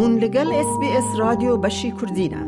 هون لگل SBS رادیو بشی کردینه.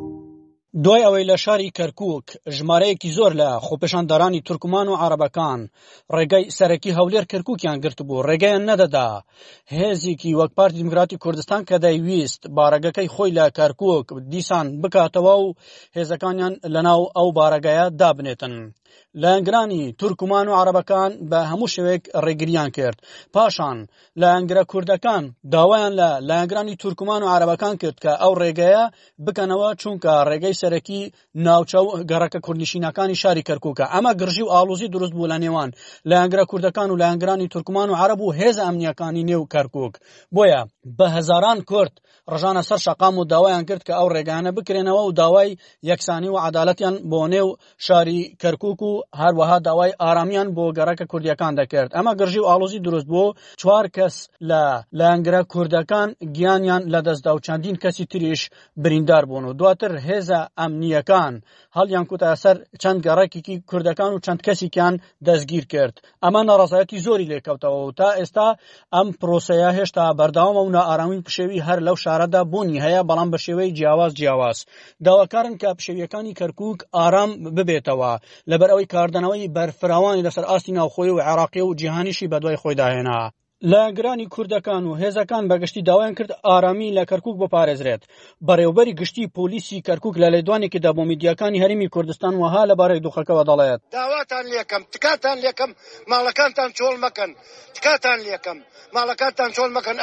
دوای ئەوەی لە شاری کەرکووک ژمارەیەکی زۆر لە خۆپێشاندەرانی تورکمان و عەرەبەکان ڕێگای سەرەکی هەولێر کەرکووکیان گرت بوو، ڕێگەیان نەدەدا. هێزێکی وەک پارتی دیموکراتی کوردستان کە دەیویست بارەگەکەی خۆی لە کەرکووک دیسان بکاتەوە و هێزەکانیان لەناو ئەو بارەگایە دابنێتن. لایەنگرانی تورکمان و عەرەبەکان بە هەموو شێوەیەک ڕێگریان کرد. پاشان لایەنگرە کوردەکان داوایان لە لایەنگرانی تورکمان و عەرەبەکان کرد کە ئەو ڕێگەیە بکەنەوە، چونکە ڕێگەی سەرەکی ناوچە و گەڕەکە کوردنشینەکانی شاری کەرکووکە. ئەمە گرژی و ئاڵوزی دروست بوو لە نێوان لایەنگرە کوردەکان و لایەنگرانی تورکمان و عەرەب و هێزە ئەمنیەکانی نێو کەرکووک. بۆیە بە هەزاران کورد ڕژانە سەر شەقام و داوایان کرد کە ئەو ڕێگانە بکرێنەوە و داوای یەکسانی و عەدالەتیان بۆ نێو شاری کەرکووک و هەروەها داوای ئارامیان بۆ گەڕەکە کوردیەکان دەکرد. ئەمە گرژی و ئاڵوزی دروست بوو. 4 کەس لە لایەنگرە کوردەکان گیانیان لەدەستدا و چەندین کەسی تریش بریندار بوون و دواتر هێزە ئەمنیەکان هەڵیان کوتە سەر چەند گەڕەکێکی کوردەکان و چەند کەسێکیان دەستگیر کرد. ئەمە ناڕەزایەتی زۆری لێکەوتەوە و تا ئێستا ئەم پرۆسەیە هێشتا بەردەوامە و نائارامی پشێوی هەر لەو شارەدا بوونی هەیە، بەڵام بە شێوەی جیاواز. داواکارن کە پشێویەکانی کەرکووک ئارام ببێتەوە لەبەر ئەوەی کاردنەوەی بەرفراوانی لەسەر ئاستی ناوخۆی و عێراقی و جیهانیشی بەدوای خۆی داهێنا. لایەنگرانی کوردەکان و هێزەکان بەگشتی داوایان کرد ئارامی لە کەرکووک بپارێزرێت. بەڕێوەبەری گشتی پۆلیسی کەرکووک لە لێدوانێکیدا بۆ میدیاکانی هەرێمی کوردستان وەها لەبارەی دۆخەکەوە دەڵێت: داواتان لێکەم، تکاتان لێکەم، ماڵەکانتان چۆڵ مەکەن، تکاتان لێکەم، ماڵەکانتان چۆڵ مەکەن،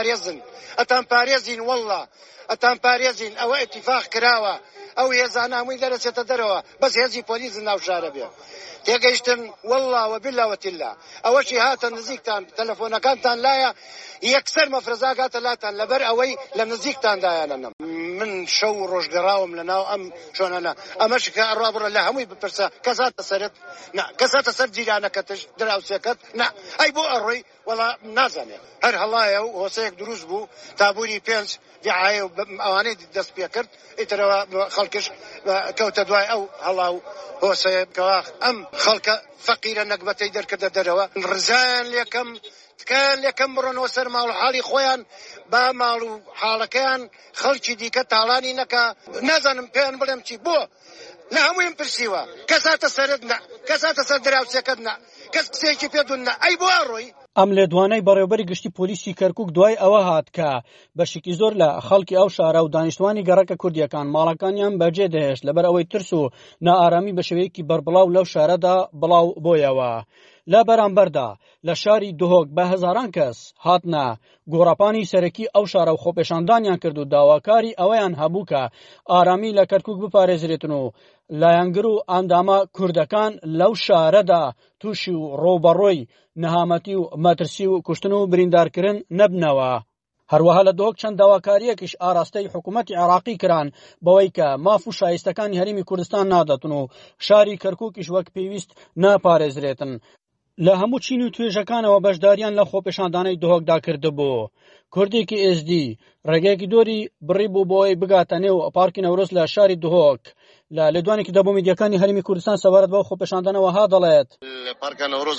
ئەتان پارێزین وەڵڵا، ئەتان پارێزین. ئەوە ئیتیفاق کراوە، ئەو هێزانە هەمووی دەرەچێتە دەرەوە، بەس هێزی پۆلیس ناو شارە بێ. تێگەیشتن وەڵڵا وەبیلا وەتیلا. ئەوەشی هاتە نزیکتان، تەلەفۆنەکانتان لایە، یەکسەر مەفرەزاگاتە لاتان لەبەر ئەوەی لە نزیکتان دایانە. من شەو ڕۆژگەڕاوم لەناو ئەم شۆنانە. ئەمەش کە ئەڕابڕە لە هەمووی بپرسە کەساتە سەرت، نا کەساتە سەر جیرانەکەتش دراوسێکەت، نا ئەی بۆ ئەڕۆی وەڵا نازانێت. هەر هەڵایە و هۆسەیەک دروست بوو، تابووری 5 دیعایە و ئەوانەی دەست پێ کرد، ئیترەوە خەڵکش کەوتە دوای ئەو هەڵا و هۆسەیە کەوا ئەم خەڵکە فەقیرە نەکبەتەی دەرکردە دەرەوە. ڕزایان لێکەم، تکایان لێکەم بڕۆنەوە سەر ماڵ و حاڵی خۆیان، با ماڵ و حاڵەکەیان خەڵکی دیکە تاڵانی نەکا. نازانم پێیان بڵێم چی بۆ، لە هەموویم پرسیوە، کەساتە سەرت نا، کەساتە سەر دراوسێکت نا، کەس قسەیەکی پێدون نا، ئەی بۆ ئەڕۆی. ئەم لێدوانەی بەڕێوەبەری گشتی پۆلیسی کەرکووک دوای ئەوە هات کە بەشێکی زۆر لە خەڵکی ئەو شارە و دانیشتوانی گەڕەکە کوردیەکان ماڵەکانیان بەجێ دەهێشت لەبەر ئەوەی ترس و نائارامی بە شێوەیەکی بەربڵاو لەو شارەدا بڵاو بۆیەوە. لە بەرامبەردا لە شاری دهۆک بە هەزاران کەس هاتنە گۆڕاپانی سەرەکی ئەو شارە و خۆپێشاندانیان کرد و داواکاری ئەوەیان هەبوو کە ئارامی لە کەرکووک بپارێزرێتن و لایەنگر و ئەندامە کوردەکان لەو شارەدا تووشی و ڕۆبەڕۆی نەهامەتی و مەترسی و کوشتن و بریندارکردن نەبنەوە. هەروەها لە دۆک چەند داواکاریەکیش ئاراستەی حکوومەتی عێراقی کران بەوەی کە ماف و شایستەکانی هەرێمی کوردستان نادەتن و شاری کەرکووکیش وەک پێویست ناپارێزرێتن. لە هەموو چین و توێژەکانەوە بەشداریان لە خۆپێشاندانەی دهۆکدا کردبوو. کوردێکی SD ڕێگەیەکی دۆری بڕی بوو بۆی بگاتە نێو پارکی نەورۆز لە شاری دهۆک. لە لێدوانێکیدا بۆ میدیاکانی هەرێمی کوردستان سەبارەت بەو خۆپێشاندانەوە ها دەڵێت: پارکە نەورۆز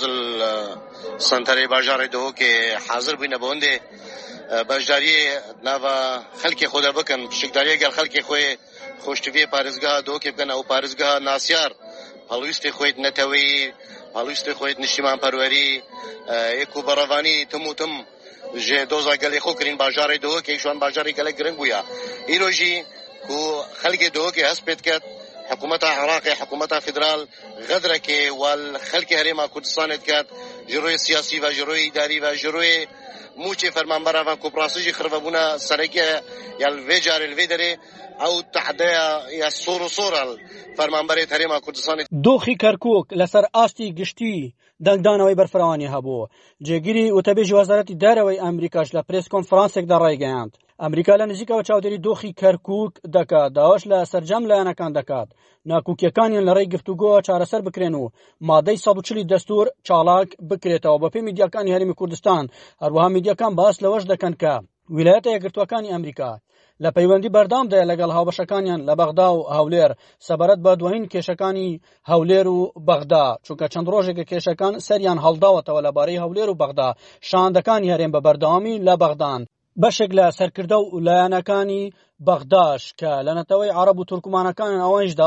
سنتەرەی باژارەی دهۆکێ حاضر بووینە بۆ هەندێ بەشداری ناوە خەڵکی خۆدا بکەن، پشکداریە گەر خەڵکی خۆی خۆشتوی پارێزگا دهۆکێ بکەن، ئەو پارێزگا ناسیار هەڵویستی خۆیت نەتەوەی، هەڵویستی خۆیت نیشتیمان پەروەری، یەک و بەڕەوانی تم و تم ژێ دۆزا گەلێ خۆ کرین باژارەی دهۆکێ ئیشوان باژاری گەلێک گرنگ بووە. ئیرۆژی و خەڵکی دهۆکێ هەست پێت کرد حکوومەتە عێراقی، حکوومەتە فیدرال غەدرەکێ وال خەڵکی هەرێما کوردستانێت کرد ژڕۆی سیاسی و ژڕۆی ئیداری و ژڕۆی موچێ فەرمانبەرەوان کۆپڕاسیژی خڕڤەبوونە سەرەکیە یا لێ جارێ لێ دەرێ ئەو تەحدەیە یا سۆڕ و سۆڕە فەرمانبەرێت هەرێما کوردستانێت. دۆخی کەرکووک لەسەر ئاستی گشتی دەنگدانەوەی بەرفراوانی هەبوو. جێگیری وتەبێژی وەزارەتی دارەوەی ئەمریکاش لە پرێس کۆنفرانسێکدا ڕایگەیاند ئەمریکا لە نزیکەوە چاودێری دۆخی کەرکووک دەکات، داواش لە سەرجەم لایەنەکان دەکات ناکوکیەکانیان لە ڕێی گفتوگۆوە چارەسەر بکرێن و مادەی 140 دەستور چالاک بکرێتەوە. بە پێی میدیاکانی هەرێمی کوردستان هەروەها میدیاکان باس لەوەش دەکەن کە ویلایەتە یەکگرتووەکانی ئەمریکا لە پەیوەندی بەردەوامدایە لەگەڵ هاوبەشەکانیان لە بەغدا و هەولێر سەبارەت بە دوایین کێشەکانی هەولێر و بەغدا، چونکە چەند ڕۆژێکە کێشەکان سەریان هەڵداوەتەوە لەبارەی هەولێر و بەغدا. شاندەکانی هەرێم بە بەردەوامی لە بەغدان. بەشێک لە سەرکردە و لایەنەکانی بەغداش کە لە نەتەوەی عەرەب و تورکمانەکان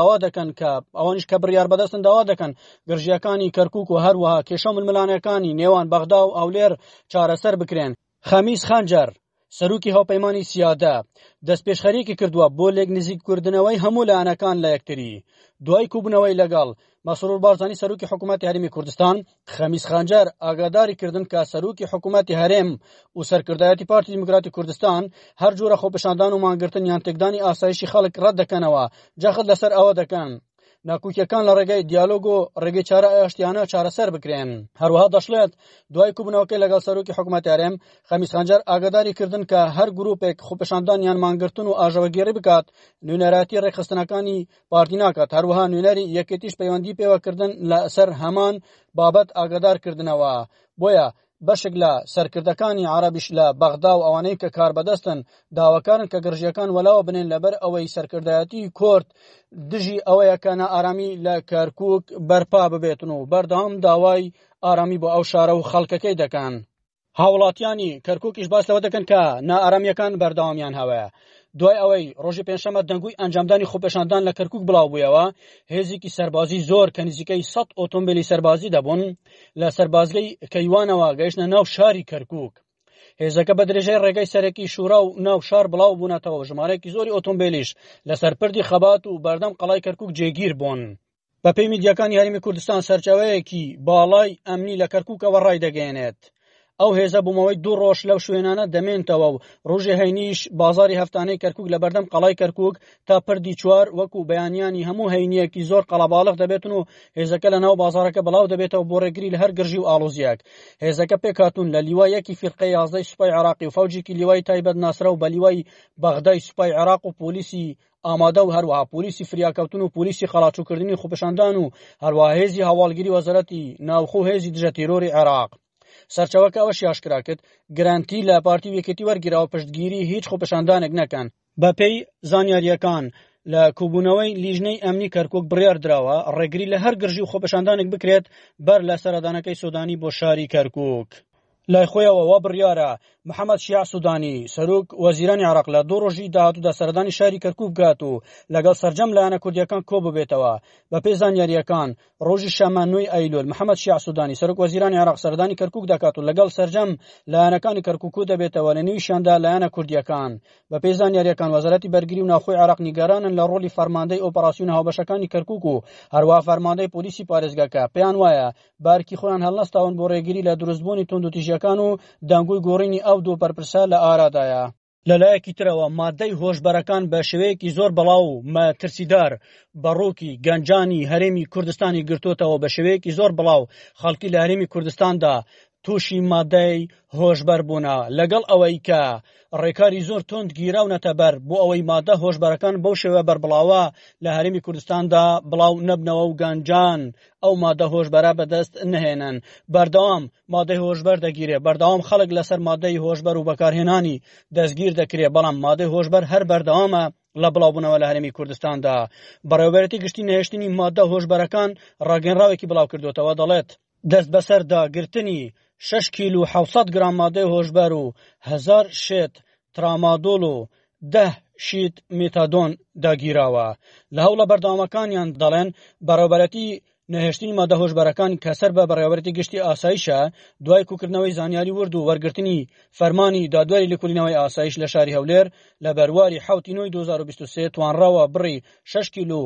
ئەوانیش کە بڕیار بەدەستن داوا دەکەن گرژیەکانی کەرکووک و هەروەها کێشە ململانەکانی نێوان بەغدا و ئەولێر چارەسەر بکرێن. خەمیس خەنجەر سەرۆکی هاوپەیمانی سیادە دەستپێشخەریەکی کردووە بۆ لێک نزیککردنەوەی هەموو لایەنەکان لە یەکتری. دوای کوبوونەوەی لەگەڵ مەسرور بارزانی سەرۆکی حکوومەتی هەرێمی کوردستان، خەمیس خەنجەر ئاگاداری کردن کە سەرۆکی حکوومەتی هەرێم و سەرکردایەتی پارتی دیموکراتی کوردستان هەر جۆرە خۆپیشاندان و مانگرتن یان تێکدانی ئاسایشی خەڵک ڕەت دەکەنەوە، جەخت لەسەر ئەوە دەکەن ناکوکیەکان لە ڕێگەی دیالۆگ و ڕێگەی چارە ئاشتیانە چارەسەر بکرێن. هەروەها دەشڵێت دوای کوبوونەوەکەی لەگەڵ سەرۆکی حکوومەتی هەرێم، خەمیس خەنجەر ئاگاداری کردن کە هەر گروپێک خۆپیشاندان یان مانگرتن و ئاژەوەگێڕی بکات نوێنەراتی ڕێکخستنەکانی پارتی ناکات. هەروەها نوێنەری یەکێتیش پەیوەندی پێوەکردن لەسەر هەمان بابەت ئاگادارکردنەوە. بۆیە بەشێک لە سەرکردەکانی عەرەبیش لە بەغدا و ئەوانەی کە کار بەدەستن داواکارن کە گرژیەکان وەلاوە بنێن لەبەر ئەوەی سەرکردایەتی کورد دژی ئەوەیە کە نائارامی لە کەرکووک بەرپا ببێتن و بەردەوام داوای ئارامی بۆ ئەو شارە و خەڵکەکەی دەکەن. هاوڵاتیانی کەرکووکیش باس لەوە دەکەن کە نائارامیەکان بەردەوامیان هەوەیە. دوای ئەوەی ڕۆژی پێنجشەممە دەنگووی ئەنجامدانی خۆپیشاندان لە کەرکووک بڵاو بوویەوە، هێزێکی سەربازی زۆر کە نزیکەی 100 ئۆتۆمبیلی سەربازی دەبوون لە سەربازگەی کەیوانەوە گەیشتە ناو شاری کەرکووک. هێزەکە بە درێژەی ڕێگەی سەرەکی شورا و ناو شار بڵاو بوونەتەوە، ژمارەیەکی زۆری ئۆتۆمبیلیش لە سەرپردی خەبات و بەردەم قەڵای کەرکووک جێگیر بوون. بە پێی میدیاکانی هەرێمی کوردستان سەرچاوەیەکی باڵای ئەمنی لە کەرکووکەوە ڕای دەگەێنێت. ئەو هێزە بوومەوەی 2 ڕۆژ لەو شوێنانە دەمێنتەوە و ڕۆژی هەینیش بازاری هەفتانەی کەرکووک لە بەردەم قەڵای کەرکووک تا پردی 4 وەکو بەیانیانی هەموو هەینیەکی زۆر قەڵەباڵغ دەبێتن و هێزەکە لە ناو بازارەکە بڵاو دەبێتەوە بۆ ڕێگری لە هەر گرژی و ئاڵوزیەک. هێزەکە پێکهاتوون لە لیوایەکی فیرقەی 11 سوپای عێراقی و فەوجێکی لیوای تایبەت ناسرە و بە لیوای بەغدای سوپای عێراق و پۆلیسی ئامادە و هەروەها پۆلیسی فریاکەوتن و پۆلیسی خەڵاتچووکردنی خۆپیشاندان و هەروەها هێزی هەواڵگیری وەزارەتی ناوخۆ هێزی دژە تیرۆری عێراق. سەرچاوەکە ئەوەش یاشکرا کرد گرانتی لە پارتی یەکێتی وەرگیراوە پشتگیری هیچ خۆپیشاندانێک نەکەن. بە پێی زانیاریەکان لە کوبوونەوەی لیژنەی ئەمنی کەرکووک بڕیار درراوە ڕێگری لە هەر گرژی و خۆپیشاندانێک بکرێت بەر لە سەردانەکەی سودانی بۆ شاری کەرکووک. لای خۆیەوە وا بڕیارە محەممەد شیع سودانی سەرۆک وەزیرانی عێراق لە 2 ڕۆژی داهاتوودا سەردانی شاری کەرکووک بکات و لەگەڵ سەرجەم لایەنە کوردیەکان کۆ ببێتەوە. بە پێی زانیاریەکان ڕۆژی شەمە 9 ئەیلۆل محەممەد شیع سودانی سەرۆک وەزیرانی عێراق سەردانی کەرکووک دەکات و لەگەڵ سەرجەم لایەنەکانی کەرکووک دەبێتەوە لە نوێیشیاندا لایەنە کوردیەکان. بە پێی زانیاریەکان وەزارەتی بەرگری و ناوخۆی عێراق نیگەرانن لە ڕۆڵی فەرماندەی ئۆپەراسیۆن هاوبەشەکانی کەرکووک و هەروەها فەرماندەی پۆلیسی پارێزگاکە پێیان وایە بارکی خۆیان هەڵنەستاون بۆ ڕێگری لە دروستبوونی توندوتیژیەکان و دەنگووی گۆڕینی ئەو دوو پەرپرسە لە ئارادایە. لەلایەکی ترەوە مادەی هۆشبەرەکان بە شێوەیەکی زۆر بەڵاو و مەترسیدار بەڕووکی گەنجانی هەرێمی کوردستانی گرتوتەوە بە شێوەیەکی زۆر بڵاو خەڵکی لە هەرێمی کوردستاندا تووشی مادەی هۆشبەر بوونە لەگەڵ ئەوەی کە ڕێکاری زۆر تۆند گیراونەتە بەر بۆ ئەوەی مادە هۆشبەرەکان بەو شێوە بەربڵاوە لە هەرێمی کوردستاندا بڵاو نەبنەوە و گەنجان ئەو مادە هۆشبەرە بەدەست نهێنن. بەردەوام مادەی هۆشبەر دەگیرێ، بەردەوام خەڵک لەسەر مادەی هۆشبەر و بەکارهێنانی دەستگیر دەکرێ، بەڵام مادەی هۆشبەر هەر بەردەوامە لە بڵاوبوونەوە لە هەرێمی کوردستاندا. بەڕێوەبەرەتی گشتی نەهێشتنی مادە هۆشبەرەکان ڕاگەنراوێکی بڵاو کردوتەوە، دەڵێت دەست بەسەر داگرتنی 6 کیلو 700 گرام مادەی هۆشبەر و 1000 شێت ترامادۆل و 10 شیت مێتادۆن داگیراوە. لە هەوڵە بەردەوامەکانیان دەڵێن بەڕێوەبەرەتی نەهێشتنی مادە هۆشبەرەکان کە سەر بە بەڕێوەبەرەتی گشتی ئاسایشە دوای کوکردنەوەی زانیاری ورد و وەرگرتنی فەرمانی دادوەری لێکۆڵینەوەی ئاسایش لە شاری هەولێر لە بەرواری 7 ئینۆی 2023 توانراوە بڕی 6 کیلو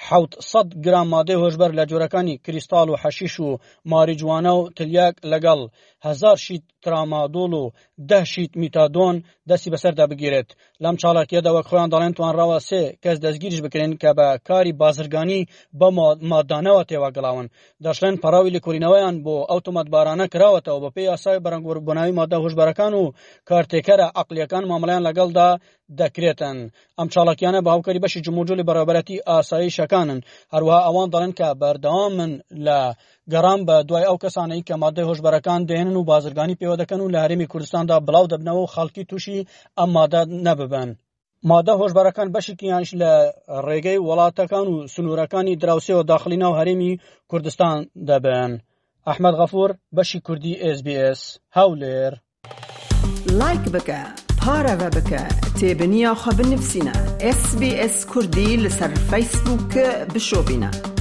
700 گرام مادەی هۆشبەر لە جۆرەکانی کریستاڵ و حەشیش و ماریجوانە و تلیاک لەگەڵ 1000 شیت ترامادۆل و 10 شیت میتادۆن دەستی بەسەردا بگیرێت. لەم چاڵاکیەدا وەک خۆیان دەڵێن توانراوە 3 کەس دەستگیریش بکرێن کە بە کاری بازرگانی بە مادانەوە تێواگەڵاون. دەشڵێن پەراوی لێکۆڵینەوەیان بۆ ئۆتۆماتبارانە کراوەتەوە بە پێی یاسای بەرەنگۆڕبووناوی مادە هۆشبەرەکان و کارتێکەرە عەقلیەکان مامەڵەیان لەگەڵدا دەکرێتن. ئەم چاڵاکیانە بە هاوکاری بەشی جمهورجوڵی بەڕێوەبەرەتی ئاسایشەکانن. هەروەها ئەوان دەڵێن کە بەردەوامن لە گەڕان بە دوای ئەو کەسانەی کە مادەی هۆشبەرەکان دێنن و بازرگانی پێوە دەکەن و لە هەرێمی کوردستاندا بڵاو دەبنەوە و خەڵکی تووشی ئەم مادە نەببن. مادە هۆشبەرەکان بەشێکیانش لە ڕێگەی وڵاتەکان و سنوورەکانی دراوسێەوە داخلی ناو هەرێمی کوردستان دەبن. ئەحمەد غەفوور، بەشی کوردی SBS هەولێر. لایک بکە، هارا بك تابنيا خبر نفسنا SBS كردي لسر فيسبوك بشوبنا.